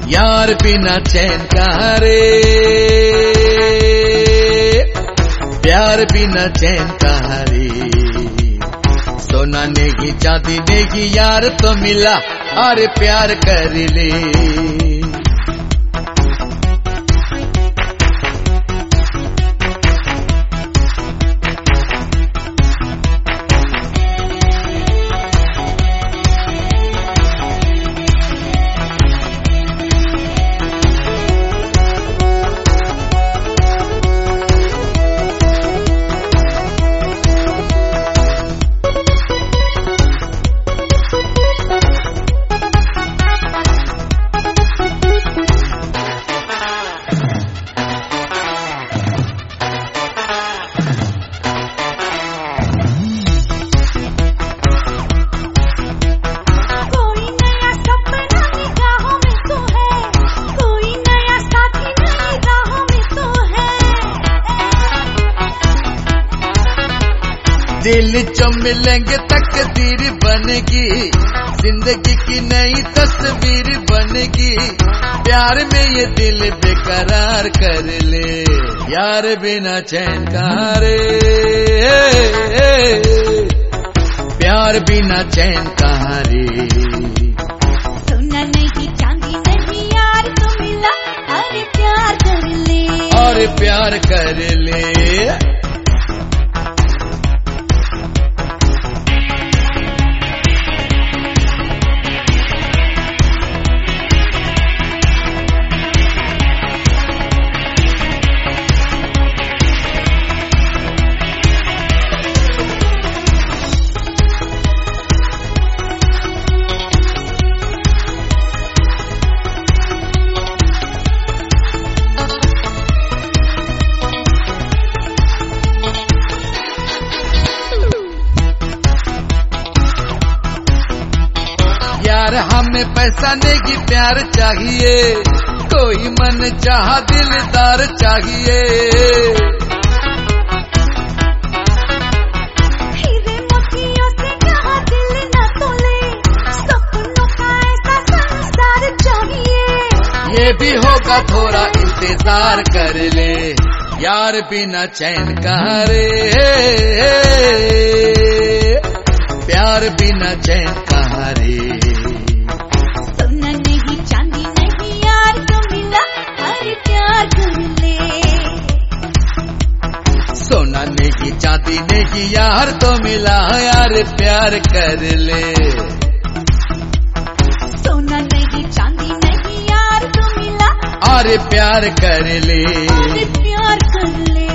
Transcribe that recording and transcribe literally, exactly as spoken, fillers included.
यार बिना चैन कहाँ रे, प्यार बिना चैन कहाँ रे। सोना नेगी चांदी नेगी यार तो मिला, अरे प्यार कर ले। दिल जो मिलेंगे तकदीर बनेगी, जिंदगी की नई तस्वीर बनेगी। प्यार में ये दिल बेकरार कर ले, यार बिना चैन कहाँ रे, प्यार बिना चैन कहाँ रे। सोना नहीं चांदी नहीं यार तो मिला, अरे प्यार कर ले, और प्यार कर ले। यार हमें पैसा नेगी प्यार चाहिए, कोई मन चाह दिलदार चाहिए। हीरे मोतियों से कहा दिल न तोले, सपनों का ऐसा संसार चाहिए। ये भी होगा थोड़ा इंतजार कर ले, यार बिना चैन कहाँ रे, प्यार बिना चैन कहाँ रे। सोना नहीं चांदी नहीं यार तो मिला, अरे प्यार कर ले। सोना नेगी चांदी नेगी यार तो मिला, यार प्यार कर ले। सोना नहीं चांदी नहीं यार तो मिला, अरे प्यार कर ले, अरे प्यार कर ले।